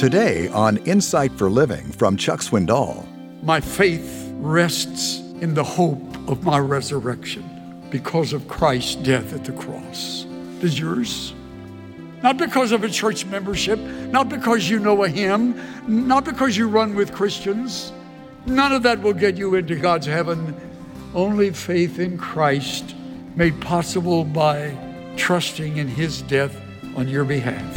Today on Insight for Living from Chuck Swindoll. My faith rests in the hope of my resurrection because of Christ's death at the cross. Does yours? Not because of a church membership, not because you know a hymn, not because you run with Christians. None of that will get you into God's heaven. Only faith in Christ, made possible by trusting in His death on your behalf.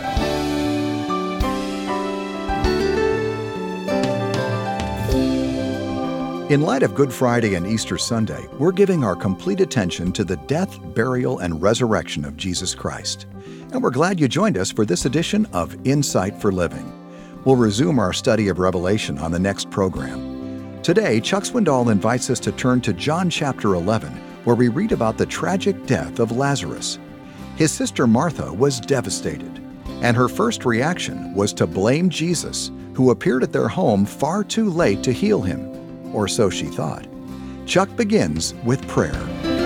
In light of Good Friday and Easter Sunday, we're giving our complete attention to the death, burial, and resurrection of Jesus Christ. And we're glad you joined us for this edition of Insight for Living. We'll resume our study of Revelation on the next program. Today, Chuck Swindoll invites us to turn to John chapter 11, where we read about the tragic death of Lazarus. His sister Martha was devastated, and her first reaction was to blame Jesus, who appeared at their home far too late to heal him. Or so she thought. Chuck begins with prayer.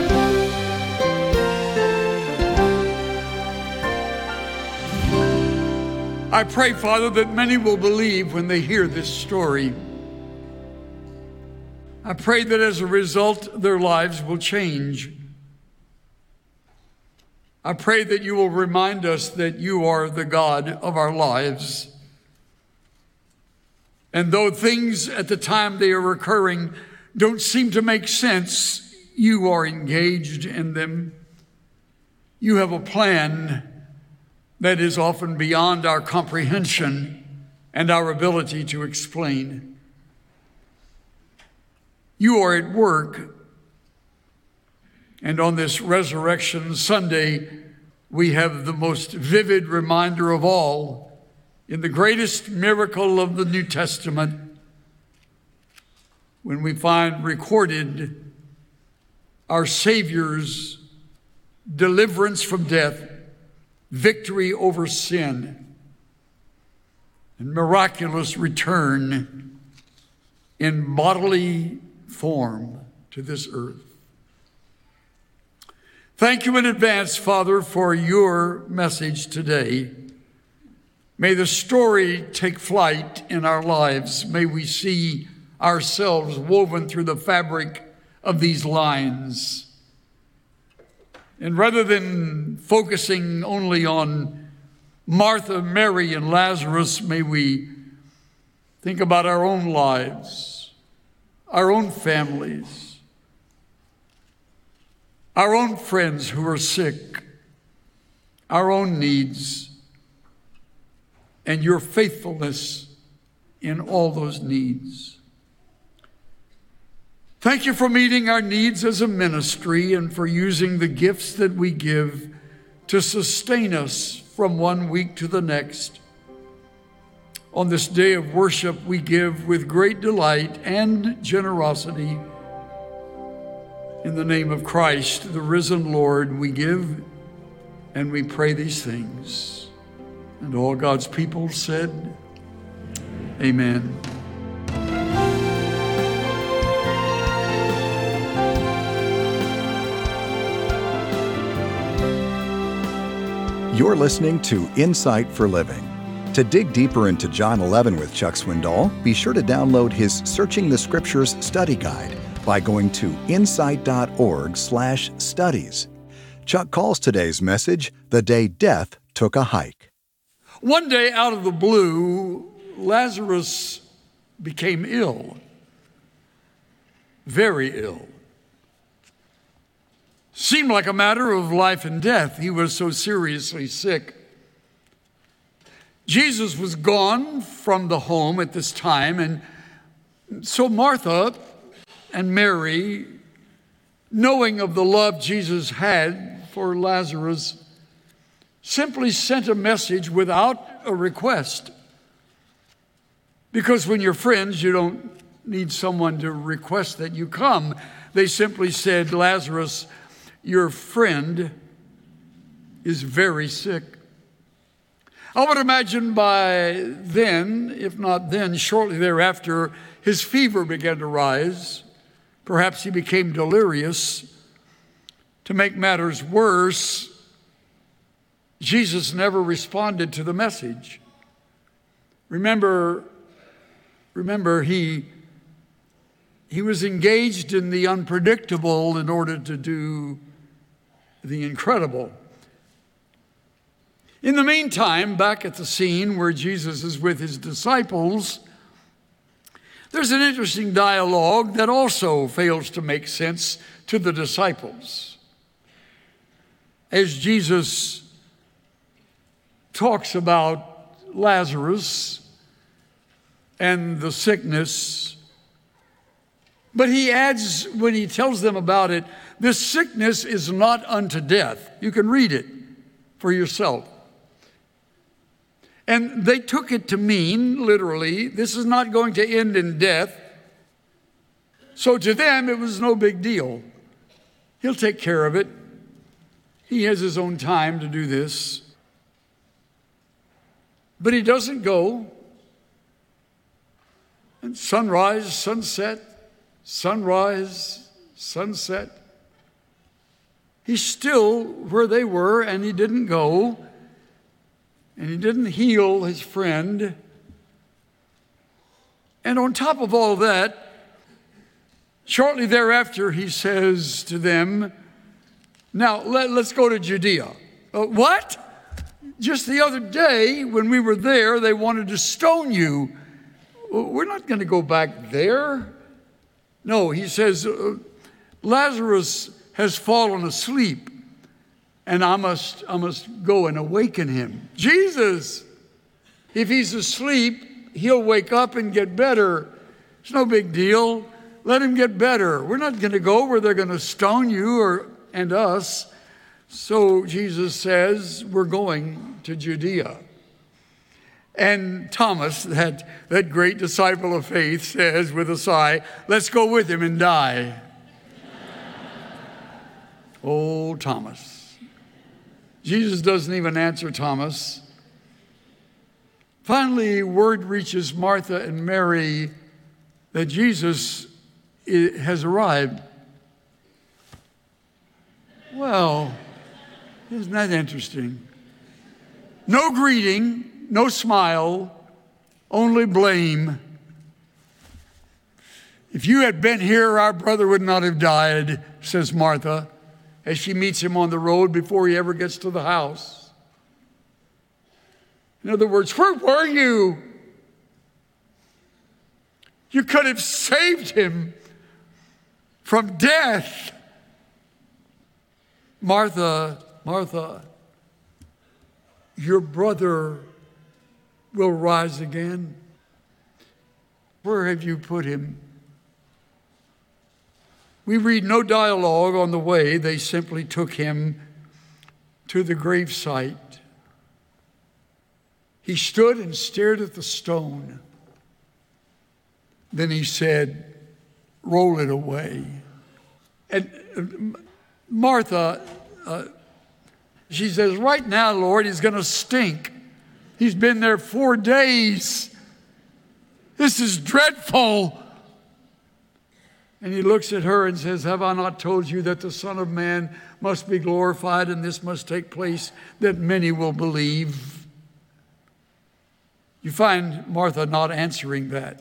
I pray, Father, that many will believe when they hear this story. I pray that as a result, their lives will change. I pray that you will remind us that you are the God of our lives. And though things at the time they are occurring don't seem to make sense, you are engaged in them. You have a plan that is often beyond our comprehension and our ability to explain. You are at work. And on this Resurrection Sunday, we have the most vivid reminder of all in the greatest miracle of the New Testament, when we find recorded our Savior's deliverance from death, victory over sin, and miraculous return in bodily form to this earth. Thank you in advance, Father, for your message today. May the story take flight in our lives. May we see ourselves woven through the fabric of these lines. And rather than focusing only on Martha, Mary, and Lazarus, may we think about our own lives, our own families, our own friends who are sick, our own needs, and your faithfulness in all those needs. Thank you for meeting our needs as a ministry and for using the gifts that we give to sustain us from one week to the next. On this day of worship, we give with great delight and generosity. In the name of Christ, the risen Lord, we give and we pray these things. And all God's people said, Amen. You're listening to Insight for Living. To dig deeper into John 11 with Chuck Swindoll, be sure to download his Searching the Scriptures study guide by going to insight.org/studies. Chuck calls today's message, The Day Death Took a Hike. One day, out of the blue, Lazarus became ill, very ill. Seemed like a matter of life and death. He was so seriously sick. Jesus was gone from the home at this time, and so Martha and Mary, knowing of the love Jesus had for Lazarus, simply sent a message without a request. Because when you're friends, you don't need someone to request that you come. They simply said, Lazarus, your friend is very sick. I would imagine by then, if not then, shortly thereafter, his fever began to rise. Perhaps he became delirious. To make matters worse, Jesus never responded to the message. Remember, he was engaged in the unpredictable in order to do the incredible. In the meantime, back at the scene where Jesus is with his disciples, there's an interesting dialogue that also fails to make sense to the disciples. As Jesus talks about Lazarus and the sickness, but he adds, when he tells them about it, this sickness is not unto death. You can read it for yourself. And they took it to mean, literally, this is not going to end in death. So to them, it was no big deal. He'll take care of it. He has his own time to do this. But he doesn't go. And sunrise, sunset, sunrise, sunset. He's still where they were, and he didn't go. And he didn't heal his friend. And on top of all that, shortly thereafter, he says to them, now let's go to Judea. What? Just the other day when we were there, they wanted to stone you. We're not going to go back there. No, he says, Lazarus has fallen asleep. And I must go and awaken him. Jesus, if he's asleep, he'll wake up and get better. It's no big deal. Let him get better. We're not going to go where they're going to stone you and us. So Jesus says, we're going to Judea. And Thomas, that great disciple of faith, says with a sigh, let's go with him and die. Oh, Thomas. Jesus doesn't even answer Thomas. Finally, word reaches Martha and Mary that Jesus has arrived. Well, isn't that interesting? No greeting, no smile, only blame. If you had been here, our brother would not have died, says Martha, as she meets him on the road before he ever gets to the house. In other words, where were you? You could have saved him from death. Martha, Martha, your brother will rise again. Where have you put him? We read no dialogue on the way. They simply took him to the gravesite. He stood and stared at the stone. Then he said, roll it away. And Martha, she says, right now, Lord, he's going to stink. He's been there 4 days. This is dreadful. And he looks at her and says, have I not told you that the Son of Man must be glorified and this must take place that many will believe? You find Martha not answering that.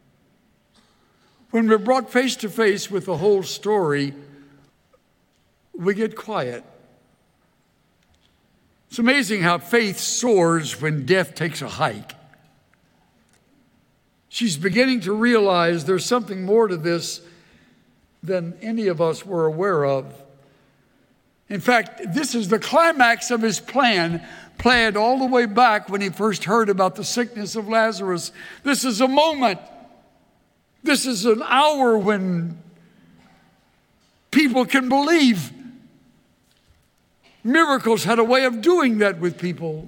When we're brought face to face with the whole story, we get quiet. It's amazing how faith soars when death takes a hike. She's beginning to realize there's something more to this than any of us were aware of. In fact, this is the climax of his plan, planned all the way back when he first heard about the sickness of Lazarus. This is a moment. This is an hour when people can believe. Miracles had a way of doing that with people.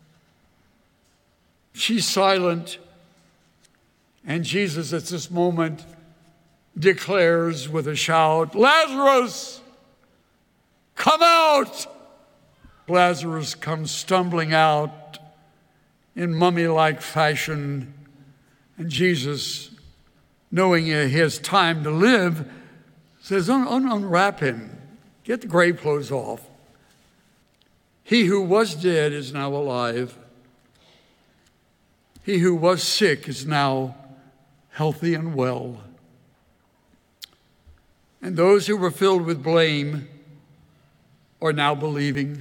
She's silent, and Jesus at this moment declares with a shout, Lazarus, come out! Lazarus comes stumbling out in mummy-like fashion, and Jesus, knowing he has time to live, says, unwrap him, get the grave clothes off. He who was dead is now alive. He who was sick is now healthy and well. And those who were filled with blame are now believing.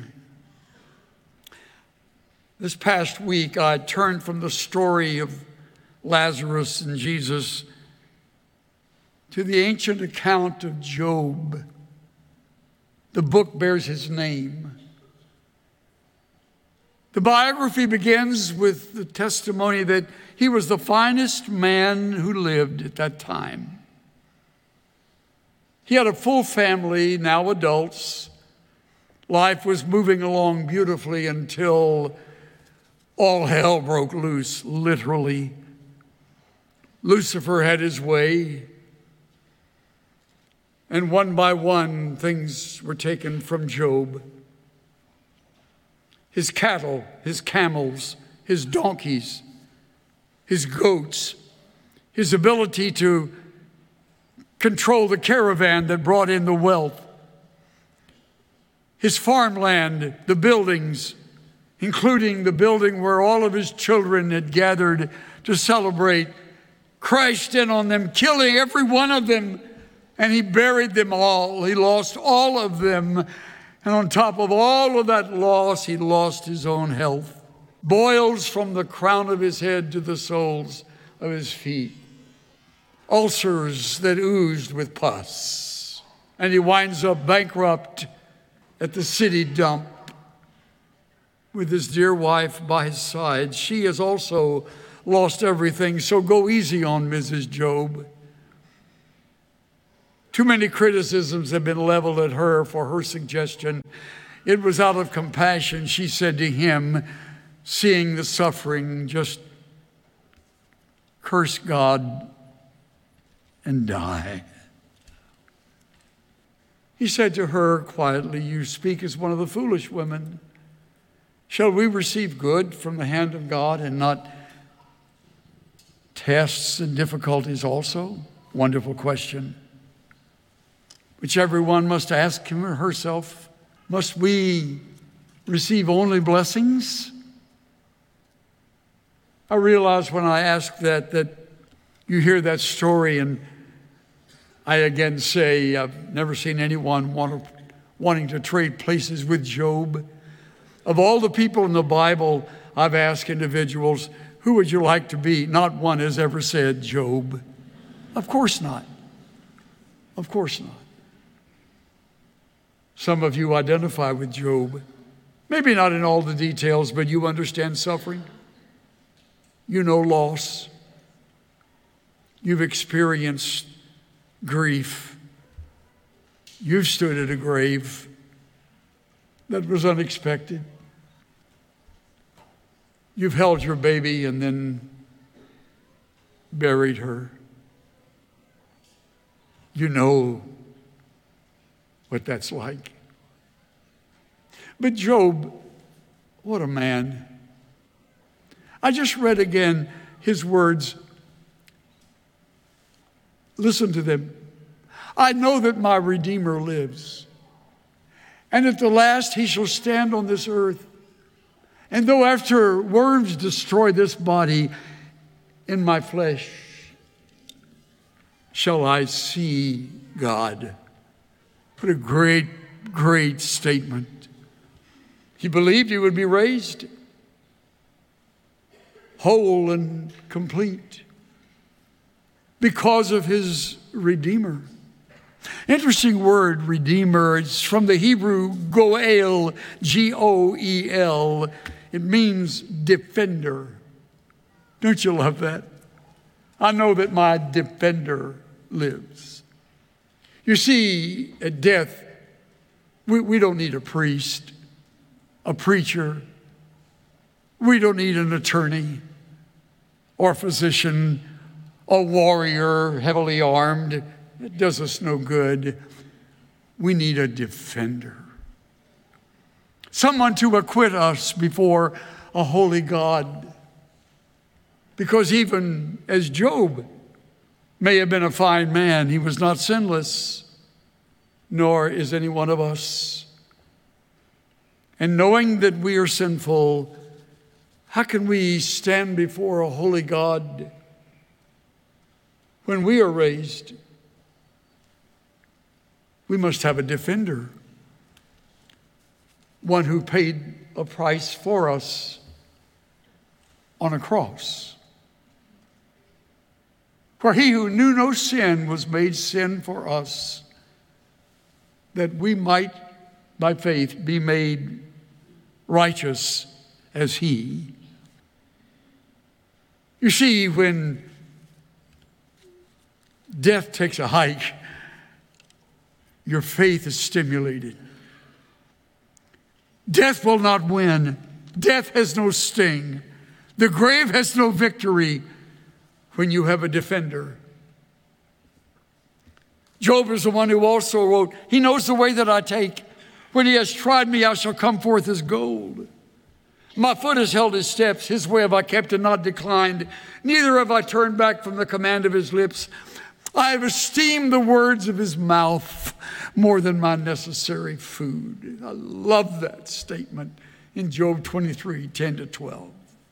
This past week, I turned from the story of Lazarus and Jesus to the ancient account of Job. The book bears his name. The biography begins with the testimony that he was the finest man who lived at that time. He had a full family, now adults. Life was moving along beautifully until all hell broke loose, literally. Lucifer had his way, and one by one, things were taken from Job. His cattle, his camels, his donkeys, his goats, his ability to control the caravan that brought in the wealth, his farmland, the buildings, including the building where all of his children had gathered to celebrate, crashed in on them, killing every one of them, and he buried them all. He lost all of them. And on top of all of that loss, he lost his own health. Boils from the crown of his head to the soles of his feet. Ulcers that oozed with pus. And he winds up bankrupt at the city dump with his dear wife by his side. She has also lost everything, so go easy on Mrs. Job. Too many criticisms have been leveled at her for her suggestion. It was out of compassion, she said to him, seeing the suffering, just curse God and die. He said to her quietly, you speak as one of the foolish women. Shall we receive good from the hand of God and not tests and difficulties also? Wonderful question, which everyone must ask him or herself. Must we receive only blessings? I realize when I ask that you hear that story, and I again say I've never seen anyone wanting to trade places with Job. Of all the people in the Bible, I've asked individuals, who would you like to be? Not one has ever said Job. Of course not. Of course not. Some of you identify with Job. Maybe not in all the details, but you understand suffering. You know loss. You've experienced grief. You've stood at a grave that was unexpected. You've held your baby and then buried her. You know what that's like. But Job, what a man. I just read again his words. Listen to them. I know that my Redeemer lives, and at the last he shall stand on this earth. And though after worms destroy this body, in my flesh shall I see God. What a great, great statement. He believed he would be raised whole and complete because of his Redeemer. Interesting word, Redeemer. It's from the Hebrew goel, G-O-E-L. It means defender. Don't you love that? I know that my defender lives. You see, at death, we don't need a priest, a preacher. We don't need an attorney or physician, a warrior heavily armed. It does us no good. We need a defender. Someone to acquit us before a holy God. Because even as Job may have been a fine man, he was not sinless, nor is any one of us. And knowing that we are sinful, How can we stand before a holy God when we are raised? We must have a defender, one who paid a price for us on a cross. For he who knew no sin was made sin for us, that we might, by faith, be made righteous as he. You see, when death takes a hike, your faith is stimulated. Death will not win. Death has no sting. The grave has no victory when you have a defender. Job is the one who also wrote, he knows the way that I take. When he has tried me, I shall come forth as gold. My foot has held his steps. His way have I kept and not declined. Neither have I turned back from the command of his lips. I have esteemed the words of his mouth more than my necessary food. I love that statement in Job 23, 10-12.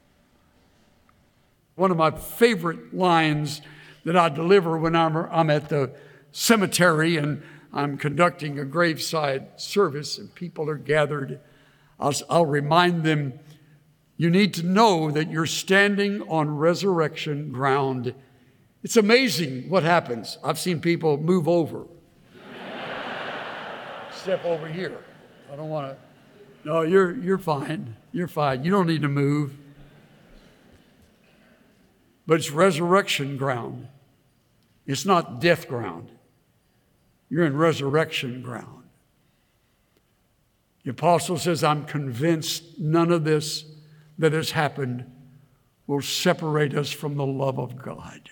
One of my favorite lines that I deliver when I'm at the cemetery and I'm conducting a graveside service and people are gathered, I'll remind them, you need to know that you're standing on resurrection ground. It's amazing what happens. I've seen people move over. Step over here. I don't want to. No, you're fine. You're fine. You don't need to move. But it's resurrection ground. It's not death ground. You're in resurrection ground. The apostle says, I'm convinced none of this that has happened will separate us from the love of God.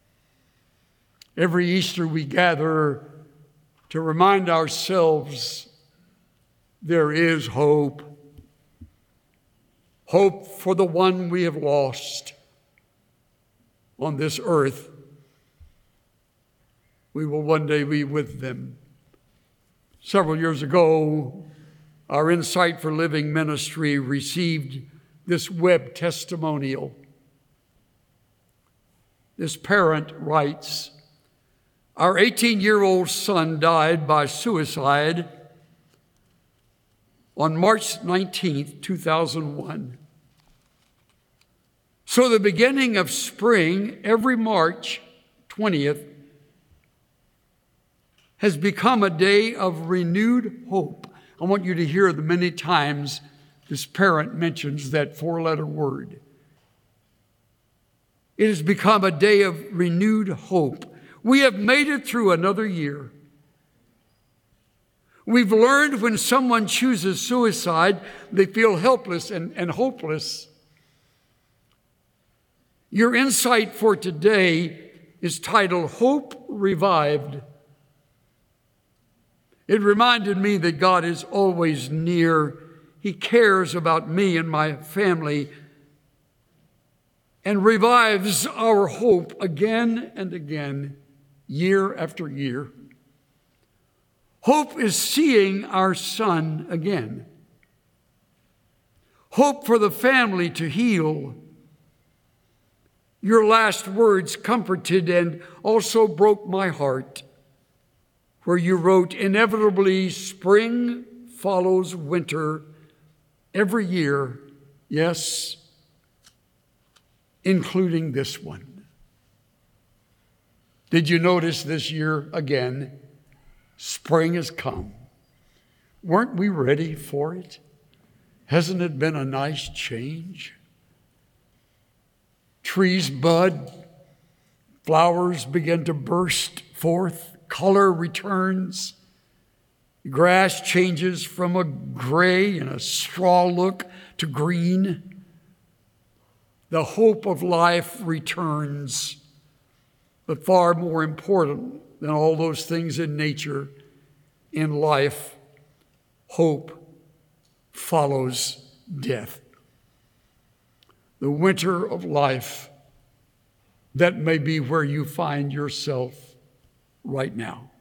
Every Easter we gather to remind ourselves there is hope. Hope for the one we have lost on this earth. We will one day be with them. Several years ago, our Insight for Living ministry received this web testimonial. This parent writes, our 18-year-old son died by suicide on March 19th, 2001. So the beginning of spring, every March 20th, has become a day of renewed hope. I want you to hear the many times this parent mentions that four-letter word. It has become a day of renewed hope. We have made it through another year. We've learned when someone chooses suicide, they feel helpless and hopeless. Your insight for today is titled, Hope Revived. It reminded me that God is always near. He cares about me and my family and revives our hope again and again, year after year. Hope is seeing our son again. Hope for the family to heal. Your last words comforted and also broke my heart, where you wrote, inevitably spring follows winter every year, yes, including this one. Did you notice this year again, spring has come? Weren't we ready for it? Hasn't it been a nice change? Trees bud, flowers begin to burst forth, color returns, grass changes from a gray and a straw look to green. The hope of life returns, but far more important than all those things in nature, in life, hope follows death. The winter of life, that may be where you find yourself right now.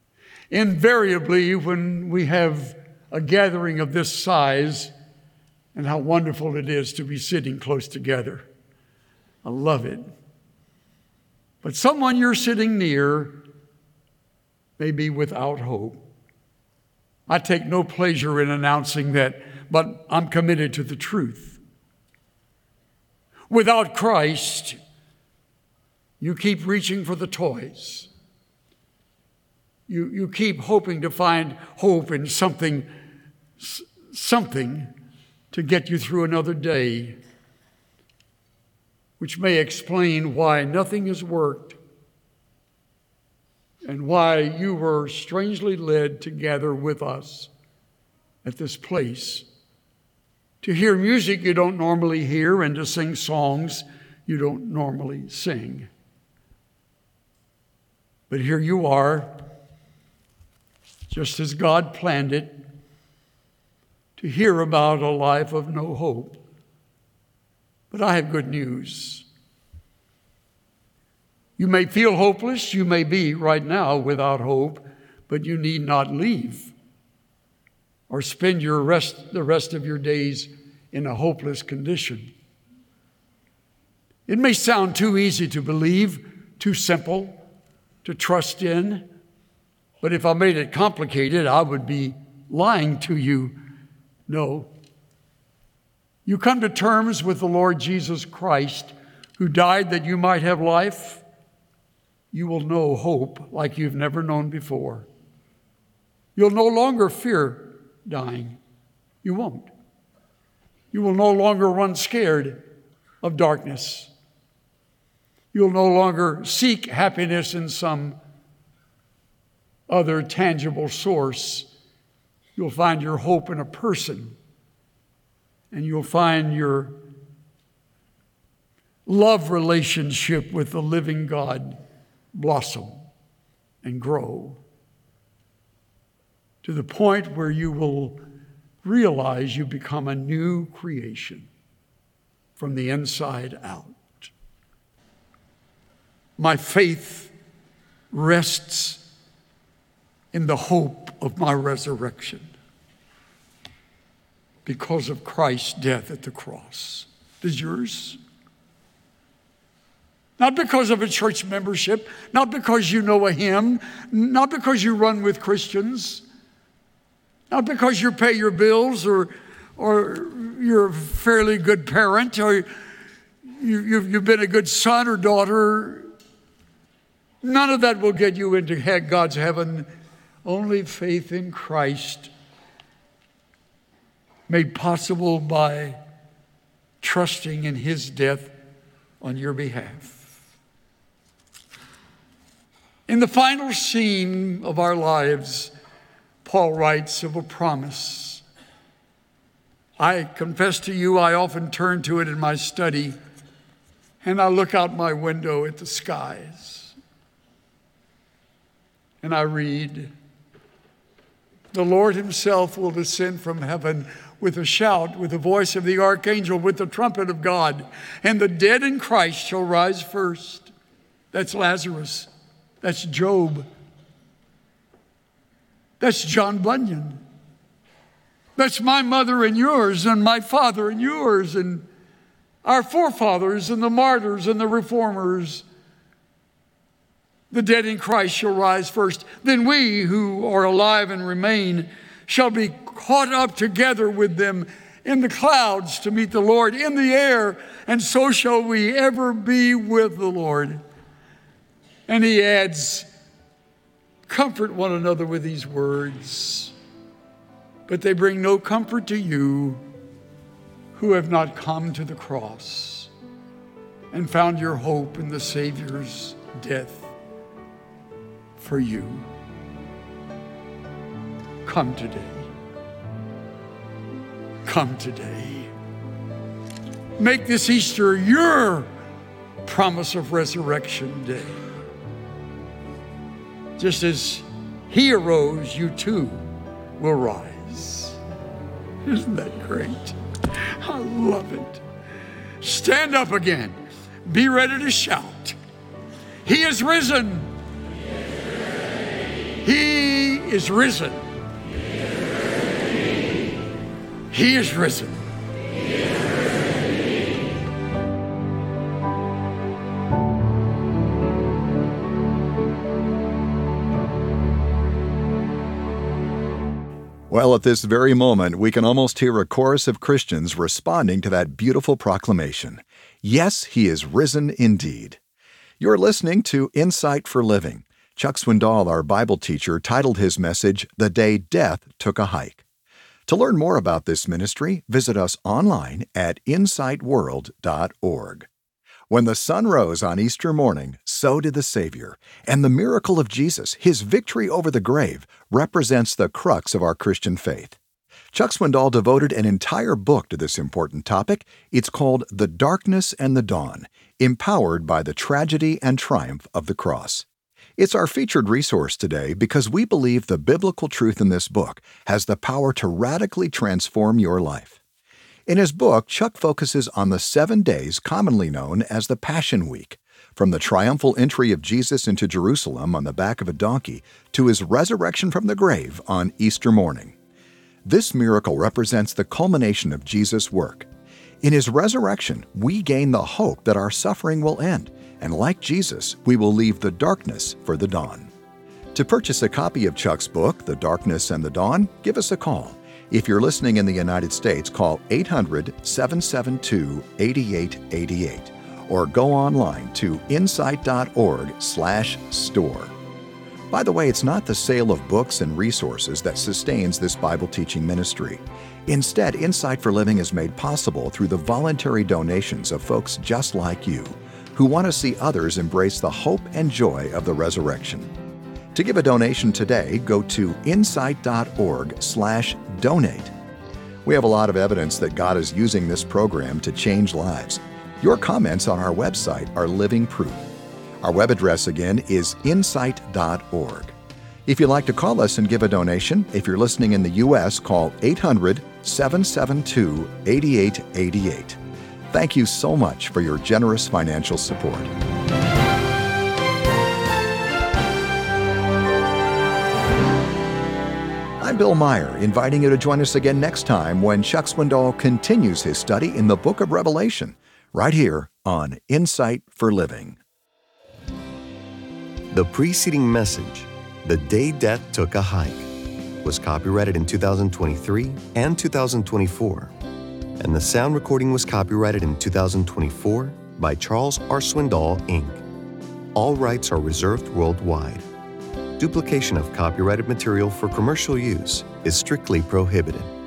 Invariably, when we have a gathering of this size, and how wonderful it is to be sitting close together. I love it. But someone you're sitting near may be without hope. I take no pleasure in announcing that, but I'm committed to the truth. Without Christ, you keep reaching for the toys. You keep hoping to find hope in something to get you through another day, which may explain why nothing has worked and why you were strangely led to gather with us at this place, to hear music you don't normally hear and to sing songs you don't normally sing. But here you are, just as God planned it, to hear about a life of no hope. But I have good news. You may feel hopeless. You may be right now without hope, but you need not leave or spend the rest of your days in a hopeless condition. It may sound too easy to believe, too simple to trust in, but if I made it complicated, I would be lying to you. No. You come to terms with the Lord Jesus Christ, who died that you might have life. You will know hope like you've never known before. You'll no longer fear dying. You won't. You will no longer run scared of darkness. You'll no longer seek happiness in some other tangible source. You'll find your hope in a person, and you'll find your love relationship with the living God blossom and grow to the point where you will realize you become a new creation from the inside out. My faith rests in the hope of my resurrection because of Christ's death at the cross. Does yours? Not because of a church membership, not because you know a hymn, not because you run with Christians, not because you pay your bills or you're a fairly good parent or you've been a good son or daughter. None of that will get you into God's heaven. Only faith in Christ, made possible by trusting in his death on your behalf. In the final scene of our lives, Paul writes of a promise. I confess to you, I often turn to it in my study, and I look out my window at the skies, and I read, the Lord himself will descend from heaven with a shout, with the voice of the archangel, with the trumpet of God, and the dead in Christ shall rise first. That's Lazarus. That's Job. That's John Bunyan. That's my mother and yours, and my father and yours, and our forefathers, and the martyrs, and the reformers. The dead in Christ shall rise first. Then we who are alive and remain shall be caught up together with them in the clouds to meet the Lord in the air, and so shall we ever be with the Lord. And he adds, comfort one another with these words, but they bring no comfort to you who have not come to the cross and found your hope in the Savior's death for you. Come today. Come today. Make this Easter your promise of resurrection day. Just as he arose, you too will rise. Isn't that great? I love it. Stand up again. Be ready to shout. He is risen. He is risen. He is risen. Well, at this very moment, we can almost hear a chorus of Christians responding to that beautiful proclamation. Yes, He is risen indeed. You're listening to Insight for Living. Chuck Swindoll, our Bible teacher, titled his message, The Day Death Took a Hike. To learn more about this ministry, visit us online at insightworld.org. When the sun rose on Easter morning, so did the Savior, and the miracle of Jesus, His victory over the grave, represents the crux of our Christian faith. Chuck Swindoll devoted an entire book to this important topic. It's called The Darkness and the Dawn, Empowered by the Tragedy and Triumph of the Cross. It's our featured resource today because we believe the biblical truth in this book has the power to radically transform your life. In his book, Chuck focuses on the 7 days commonly known as the Passion Week, from the triumphal entry of Jesus into Jerusalem on the back of a donkey to His resurrection from the grave on Easter morning. This miracle represents the culmination of Jesus' work. In His resurrection, we gain the hope that our suffering will end, and like Jesus, we will leave the darkness for the dawn. To purchase a copy of Chuck's book, The Darkness and the Dawn, give us a call. If you're listening in the United States, call 800-772-8888 or go online to insight.org/store. By the way, it's not the sale of books and resources that sustains this Bible teaching ministry. Instead, Insight for Living is made possible through the voluntary donations of folks just like you who want to see others embrace the hope and joy of the resurrection. To give a donation today, go to insight.org/donate. We have a lot of evidence that God is using this program to change lives. Your comments on our website are living proof. Our web address again is insight.org. If you'd like to call us and give a donation, if you're listening in the U.S., call 800-772-8888. Thank you so much for your generous financial support. I'm Bill Meyer, inviting you to join us again next time when Chuck Swindoll continues his study in the book of Revelation, right here on Insight for Living. The preceding message, The Day Death Took a Hike, was copyrighted in 2023 and 2024, and the sound recording was copyrighted in 2024 by Charles R. Swindoll, Inc. All rights are reserved worldwide. Duplication of copyrighted material for commercial use is strictly prohibited.